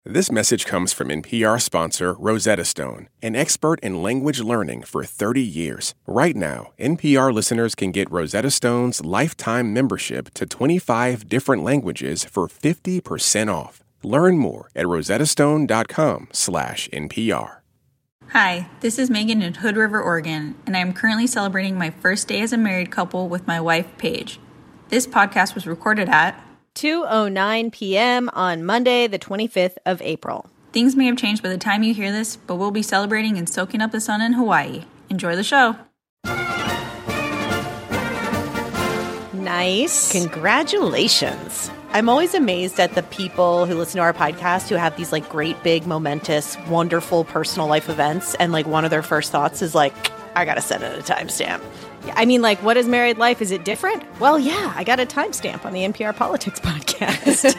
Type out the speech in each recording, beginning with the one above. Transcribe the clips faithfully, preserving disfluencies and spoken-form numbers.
This message comes from N P R sponsor Rosetta Stone, an expert in language learning for thirty years. Right now, N P R listeners can get Rosetta Stone's lifetime membership to twenty-five different languages for fifty percent off. Learn more at rosettastone.com slash NPR. Hi, this is Megan in Hood River, Oregon, and I am currently celebrating my first day as a married couple with my wife, Paige. This podcast was recorded at two oh nine p.m. on Monday, the twenty-fifth of April. Things may have changed by the time you hear this, but we'll be celebrating and soaking up the sun in Hawaii. Enjoy the show. Nice. Congratulations. I'm always amazed at the people who listen to our podcast who have these like great, big, momentous, wonderful personal life events. And like one of their first thoughts is like, I got to send it a timestamp. I mean, like, what is married life? Is it different? Well, yeah, I got a timestamp on the N P R Politics Podcast.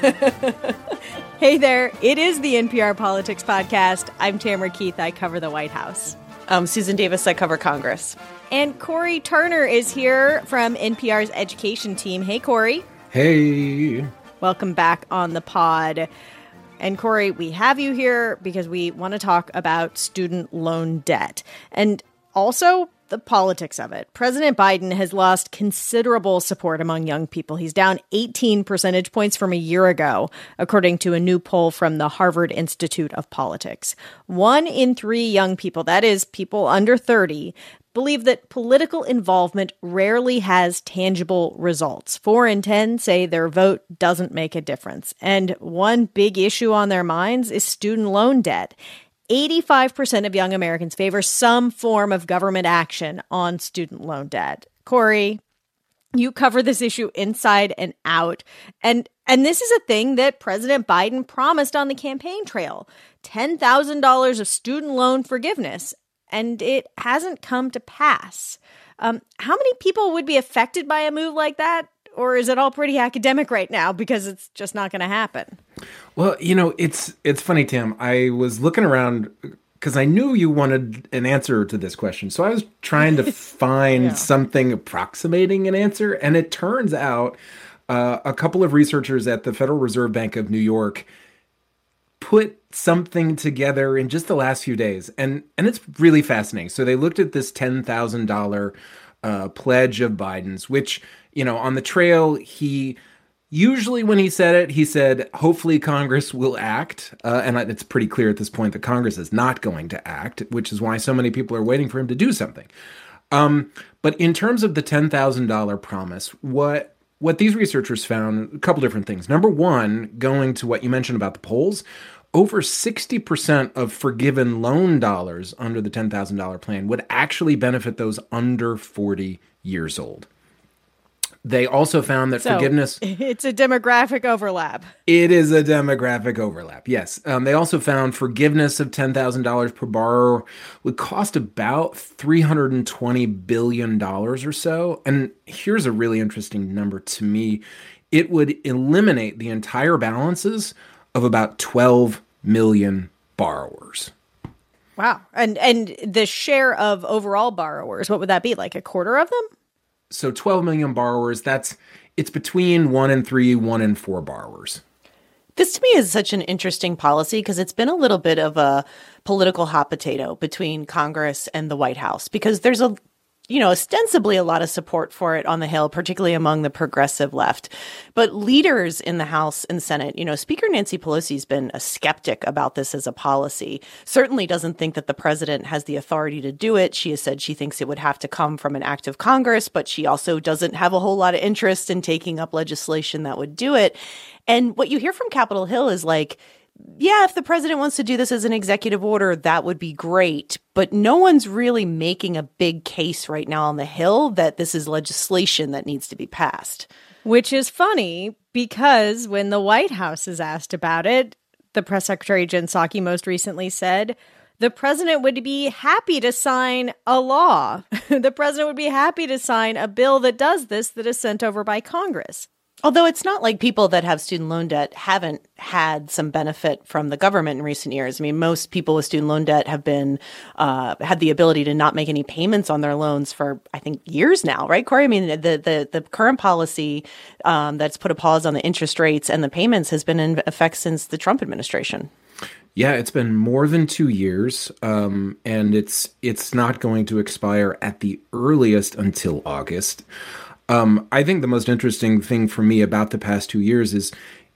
Hey there, it is the N P R Politics Podcast. I'm Tamara Keith. I cover the White House. Um, Susan Davis, I cover Congress. And Corey Turner is here from N P R's education team. Hey, Corey. Hey. Welcome back on the pod. And Corey, we have you here because we want to talk about student loan debt and also the politics of it. President Biden has lost considerable support among young people. He's down eighteen percentage points from a year ago, according to a new poll from the Harvard Institute of Politics. One in three young people, that is, people under thirty, believe that political involvement rarely has tangible results. Four in ten say their vote doesn't make a difference. And one big issue on their minds is student loan debt. eighty-five percent of young Americans favor some form of government action on student loan debt. Corey, you cover this issue inside and out. And and this is a thing that President Biden promised on the campaign trail, ten thousand dollars of student loan forgiveness. And it hasn't come to pass. Um, how many people would be affected by a move like that? Or is it all pretty academic right now because it's just not going to happen? Well, you know, it's it's funny, Tim. I was looking around because I knew you wanted an answer to this question. So I was trying to find yeah. something approximating an answer. And it turns out uh, a couple of researchers at the Federal Reserve Bank of New York put something together in just the last few days. And, and it's really fascinating. So they looked at this ten thousand dollars uh, pledge of Biden's, which, you know, on the trail, he usually when he said it, he said, hopefully Congress will act. Uh, and it's pretty clear at this point that Congress is not going to act, which is why so many people are waiting for him to do something. Um, but in terms of the ten thousand dollars promise, what what these researchers found, a couple different things. Number one, going to what you mentioned about the polls, over sixty percent of forgiven loan dollars under the ten thousand dollars plan would actually benefit those under forty years old. They also found that so, forgiveness... It's a demographic overlap. It is a demographic overlap, yes. Um, they also found forgiveness of ten thousand dollars per borrower would cost about three hundred twenty billion dollars or so. And here's a really interesting number to me. It would eliminate the entire balances of about twelve million borrowers. Wow. And and the share of overall borrowers, what would that be? Like a quarter of them? So twelve million borrowers, that's it's between one and three, one and four borrowers. This to me is such an interesting policy because it's been a little bit of a political hot potato between Congress and the White House because there's a you know, ostensibly a lot of support for it on the Hill, particularly among the progressive left. But leaders in the House and Senate, you know, Speaker Nancy Pelosi's been a skeptic about this as a policy, certainly doesn't think that the president has the authority to do it. She has said she thinks it would have to come from an act of Congress, but she also doesn't have a whole lot of interest in taking up legislation that would do it. And what you hear from Capitol Hill is like, yeah, if the president wants to do this as an executive order, that would be great. But no one's really making a big case right now on the Hill that this is legislation that needs to be passed. Which is funny because when the White House is asked about it, the press secretary Jen Psaki most recently said the president would be happy to sign a law. The president would be happy to sign a bill that does this that is sent over by Congress. Although it's not like people that have student loan debt haven't had some benefit from the government in recent years. I mean, most people with student loan debt have been uh, had the ability to not make any payments on their loans for, I think, years now, right, Corey? I mean, the the, the current policy um, that's put a pause on the interest rates and the payments has been in effect since the Trump administration. Yeah, it's been more than two years, um, and it's it's not going to expire at the earliest until August. Um, I think the most interesting thing for me about the past two years is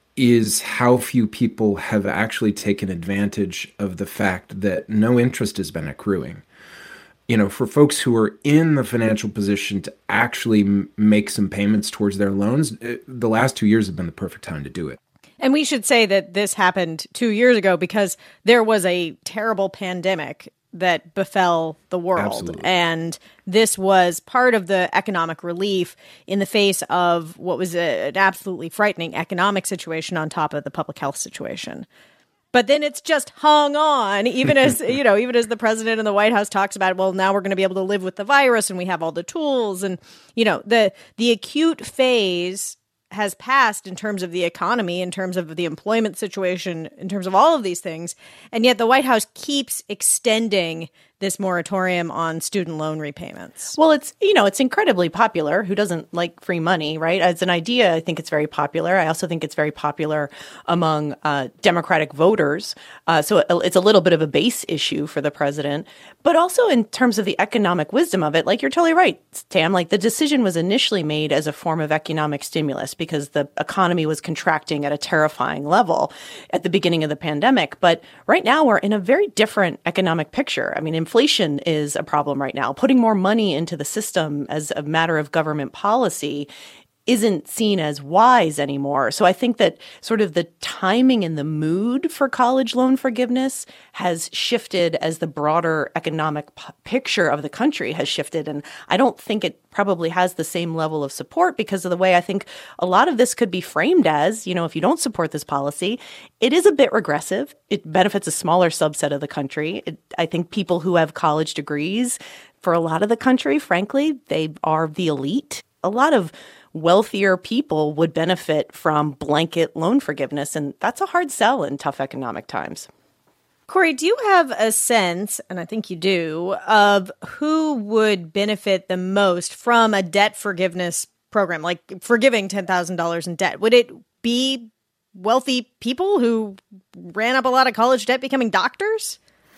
is how few people have actually taken advantage of the fact that no interest has been accruing. You know, for folks who are in the financial position to actually m- make some payments towards their loans, it, the last two years have been the perfect time to do it. And we should say that this happened two years ago because there was a terrible pandemic that befell the world. Absolutely. And this was part of the economic relief in the face of what was a, an absolutely frightening economic situation on top of the public health situation. But then it's just hung on, even as, you know, even as the president and the White House talks about, well, now we're going to be able to live with the virus and we have all the tools. And, you know, the the acute phase has passed in terms of the economy, in terms of the employment situation, in terms of all of these things. And yet the White House keeps extending this moratorium on student loan repayments. Well, it's, you know, it's incredibly popular. Who doesn't like free money, right? As an idea, I think it's very popular. I also think it's very popular among uh, Democratic voters. Uh, so it's a little bit of a base issue for the president. But also in terms of the economic wisdom of it, like you're totally right, Tam, like the decision was initially made as a form of economic stimulus because the economy was contracting at a terrifying level at the beginning of the pandemic. But right now we're in a very different economic picture. I mean, inflation is a problem right now. Putting more money into the system as a matter of government policy isn't seen as wise anymore. So I think that sort of the timing and the mood for college loan forgiveness has shifted as the broader economic p- picture of the country has shifted. And I don't think it probably has the same level of support because of the way I think a lot of this could be framed as, you know, if you don't support this policy, it is a bit regressive. It benefits a smaller subset of the country. It, I think people who have college degrees, for a lot of the country, frankly, they are the elite. A lot of wealthier people would benefit from blanket loan forgiveness, and that's a hard sell in tough economic times. Corey, do you have a sense, and I think you do, of who would benefit the most from a debt forgiveness program, like forgiving ten thousand dollars in debt? Would it be wealthy people who ran up a lot of college debt becoming doctors?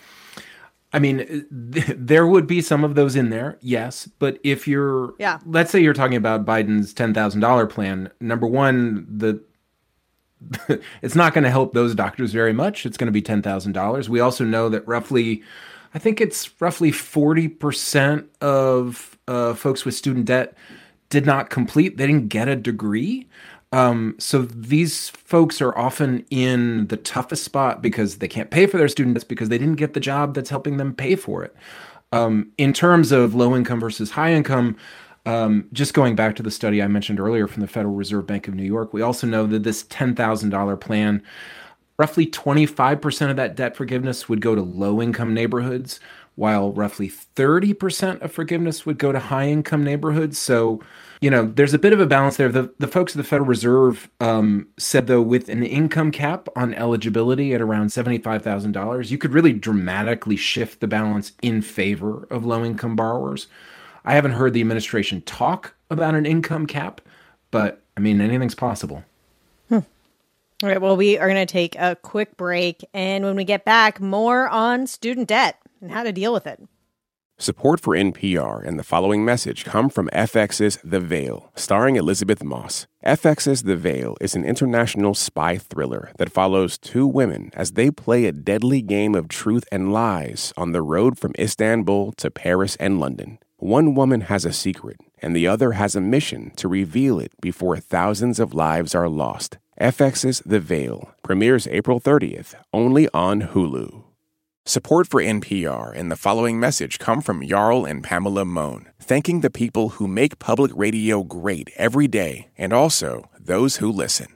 I mean, th- there would be some of those in there, yes. But if you're, yeah. let's say you're talking about Biden's ten thousand dollars plan, number one, the it's not going to help those doctors very much. It's going to be ten thousand dollars. We also know that roughly, I think it's roughly forty percent of uh, folks with student debt did not complete, they didn't get a degree. Um, so these folks are often in the toughest spot because they can't pay for their student debts because they didn't get the job that's helping them pay for it. Um, in terms of low income versus high income, um, just going back to the study I mentioned earlier from the Federal Reserve Bank of New York, we also know that this ten thousand dollars plan, roughly twenty-five percent of that debt forgiveness would go to low income neighborhoods, while roughly thirty percent of forgiveness would go to high income neighborhoods. So, you know, there's a bit of a balance there. The, the folks at the Federal Reserve um, said, though, with an income cap on eligibility at around seventy-five thousand dollars, you could really dramatically shift the balance in favor of low-income borrowers. I haven't heard the administration talk about an income cap, but, I mean, anything's possible. Hmm. All right, well, we are going to take a quick break, and when we get back, more on student debt and how to deal with it. Support for N P R and the following message come from F X's The Veil, starring Elizabeth Moss. F X's The Veil is an international spy thriller that follows two women as they play a deadly game of truth and lies on the road from Istanbul to Paris and London. One woman has a secret, and the other has a mission to reveal it before thousands of lives are lost. F X's The Veil premieres April thirtieth, only on Hulu. Support for N P R and the following message come from Jarl and Pamela Mohn, thanking the people who make public radio great every day and also those who listen.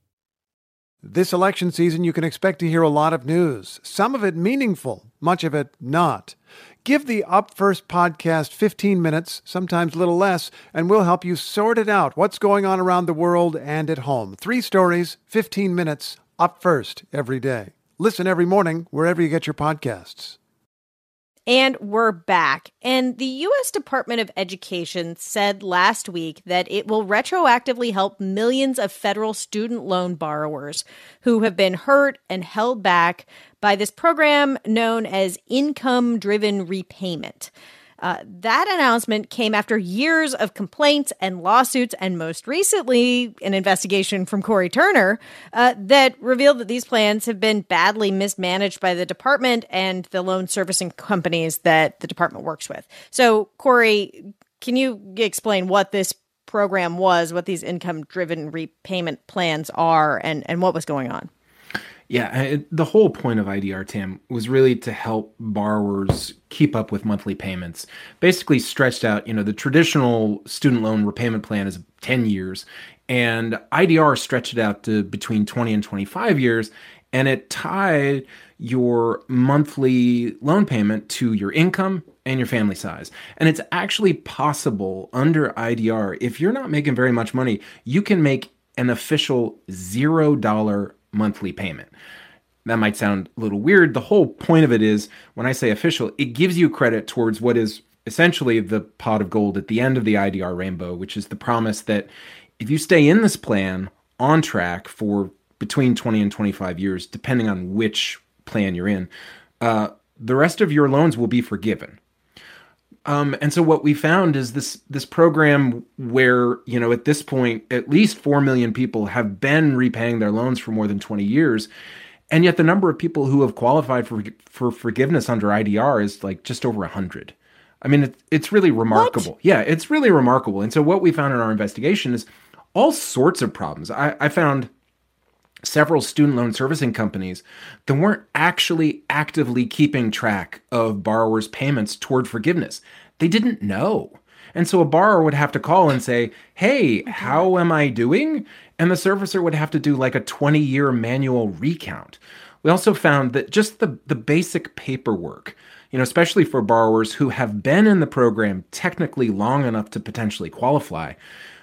This election season, you can expect to hear a lot of news, some of it meaningful, much of it not. Give the Up First podcast fifteen minutes, sometimes a little less, and we'll help you sort it out, what's going on around the world and at home. Three stories, fifteen minutes, Up First every day. Listen every morning wherever you get your podcasts. And we're back. And the U S Department of Education said last week that it will retroactively help millions of federal student loan borrowers who have been hurt and held back by this program known as income-driven repayment. Uh, that announcement came after years of complaints and lawsuits, and most recently, an investigation from Cory Turner uh, that revealed that these plans have been badly mismanaged by the department and the loan servicing companies that the department works with. So, Cory, can you explain what this program was, what these income-driven repayment plans are, and, and what was going on? Yeah, it, the whole point of I D R, Tam, was really to help borrowers keep up with monthly payments. Basically stretched out, you know, the traditional student loan repayment plan is ten years, and I D R stretched it out to between twenty and twenty-five years, and it tied your monthly loan payment to your income and your family size. And it's actually possible under I D R, if you're not making very much money, you can make an official zero dollar monthly payment. That might sound a little weird. The whole point of it is, when I say official, it gives you credit towards what is essentially the pot of gold at the end of the I D R rainbow, which is the promise that if you stay in this plan on track for between twenty and twenty-five years, depending on which plan you're in, uh, the rest of your loans will be forgiven. Um, and so what we found is this this program where, you know, at this point, at least four million people have been repaying their loans for more than twenty years. And yet the number of people who have qualified for for forgiveness under I D R is like just over one hundred. I mean, it, it's really remarkable. What? Yeah, it's really remarkable. And so what we found in our investigation is all sorts of problems. I, I found several student loan servicing companies that weren't actually actively keeping track of borrowers' payments toward forgiveness. They didn't know. And so a borrower would have to call and say, hey, how am I doing? And the servicer would have to do like a twenty-year manual recount. We also found that just the, the basic paperwork, you know, especially for borrowers who have been in the program technically long enough to potentially qualify,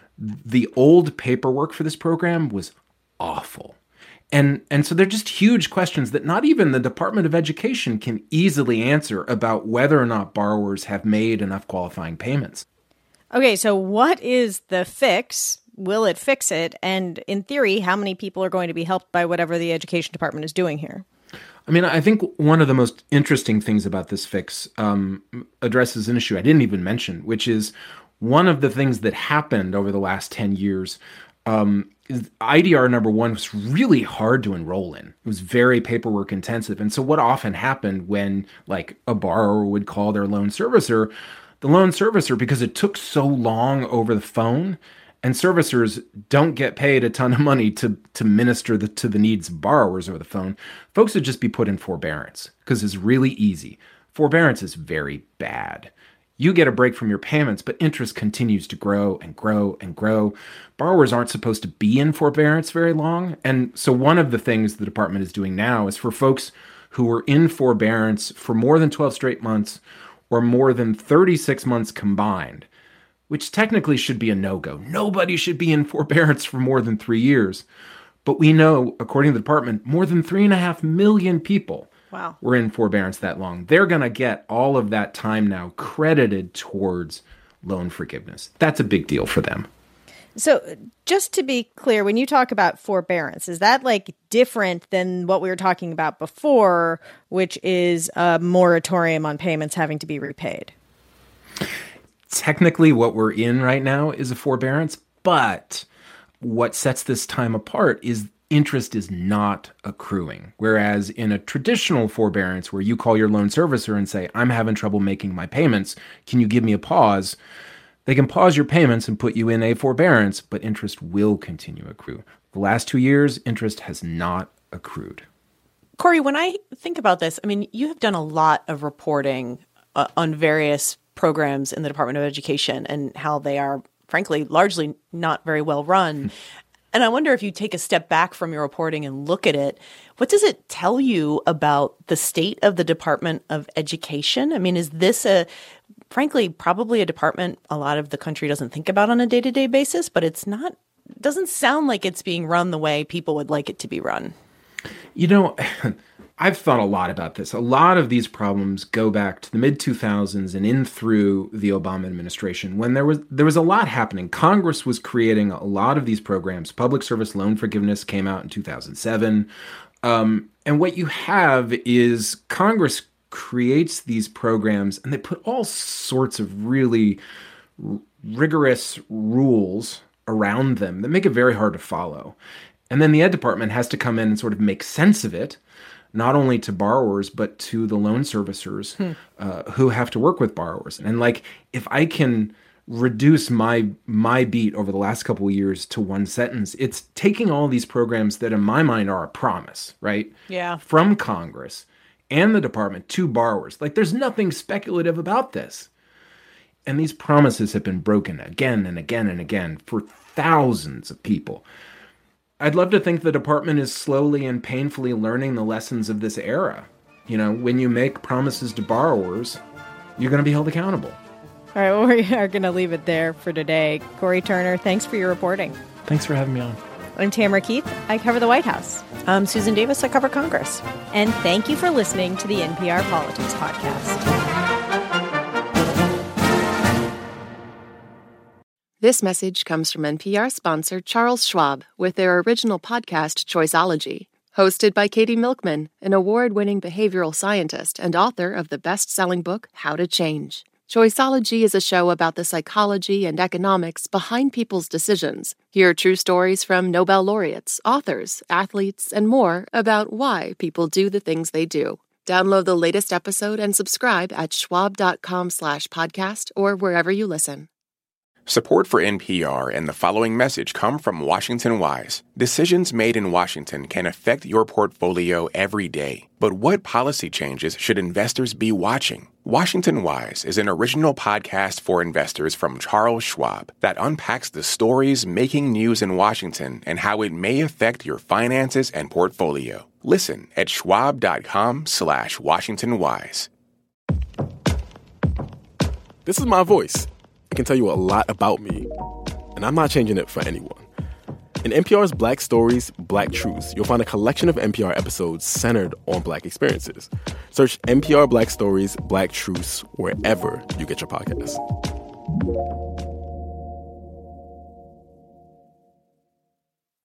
the old paperwork for this program was awful. And and so they're just huge questions that not even the Department of Education can easily answer about whether or not borrowers have made enough qualifying payments. Okay, so what is the fix? Will it fix it? And in theory, how many people are going to be helped by whatever the Education Department is doing here? I mean, I think one of the most interesting things about this fix um, addresses an issue I didn't even mention, which is one of the things that happened over the last ten years. Um, I D R number one was really hard to enroll in. It was very paperwork intensive. And so what often happened when like a borrower would call their loan servicer, the loan servicer, because it took so long over the phone, and servicers don't get paid a ton of money to, to minister the, to the needs of borrowers over the phone, folks would just be put in forbearance because it's really easy. Forbearance is very bad. You get a break from your payments, but interest continues to grow and grow and grow. Borrowers aren't supposed to be in forbearance very long. And so one of the things the department is doing now is for folks who are in forbearance for more than twelve straight months or more than thirty-six months combined, which technically should be a no-go. Nobody should be in forbearance for more than three years. But we know, according to the department, more than three and a half million people Wow. were in forbearance that long. They're going to get all of that time now credited towards loan forgiveness. That's a big deal for them. So just to be clear, when you talk about forbearance, is that like different than what we were talking about before, which is a moratorium on payments having to be repaid? Technically, what we're in right now is a forbearance, but what sets this time apart is interest is not accruing. Whereas in a traditional forbearance where you call your loan servicer and say, I'm having trouble making my payments, can you give me a pause? They can pause your payments and put you in a forbearance, but interest will continue to accrue. The last two years, interest has not accrued. Cory, when I think about this, I mean, you have done a lot of reporting uh, on various programs in the Department of Education and how they are, frankly, largely not very well run. And I wonder if you take a step back from your reporting and look at it, what does it tell you about the state of the Department of Education? I mean, is this a, frankly, probably a department a lot of the country doesn't think about on a day-to-day basis, but it's not, doesn't sound like it's being run the way people would like it to be run. You know, I've thought a lot about this. A lot of these problems go back to the mid two thousands and in through the Obama administration, when there was there was a lot happening. Congress was creating a lot of these programs. Public service loan forgiveness came out in two thousand seven. Um, and what you have is Congress creates these programs, and they put all sorts of really r- rigorous rules around them that make it very hard to follow. And then the Ed Department has to come in and sort of make sense of it, not only to borrowers, but to the loan servicers hmm. uh, who have to work with borrowers. And like, if I can reduce my my beat over the last couple of years to one sentence, it's taking all these programs that in my mind are a promise, right? Yeah. From Congress and the department to borrowers. Like, there's nothing speculative about this. And these promises have been broken again and again and again for thousands of people. I'd love to think the department is slowly and painfully learning the lessons of this era. You know, when you make promises to borrowers, you're going to be held accountable. All right, well, we are going to leave it there for today. Cory Turner, thanks for your reporting. Thanks for having me on. I'm Tamara Keith. I cover the White House. I'm Susan Davis. I cover Congress. And thank you for listening to the N P R Politics Podcast. This message comes from N P R sponsor Charles Schwab with their original podcast, Choiceology. Hosted by Katie Milkman, an award-winning behavioral scientist and author of the best-selling book, How to Change. Choiceology is a show about the psychology and economics behind people's decisions. Hear true stories from Nobel laureates, authors, athletes, and more about why people do the things they do. Download the latest episode and subscribe at schwab.com slash podcast or wherever you listen. Support for N P R and the following message come from Washington Wise. Decisions made in Washington can affect your portfolio every day. But what policy changes should investors be watching? Washington Wise is an original podcast for investors from Charles Schwab that unpacks the stories making news in Washington and how it may affect your finances and portfolio. Listen at schwab.com slash Washington Wise. This is my voice. It can tell you a lot about me, and I'm not changing it for anyone. In N P R's Black Stories, Black Truths, you'll find a collection of N P R episodes centered on Black experiences. Search N P R Black Stories, Black Truths wherever you get your podcasts.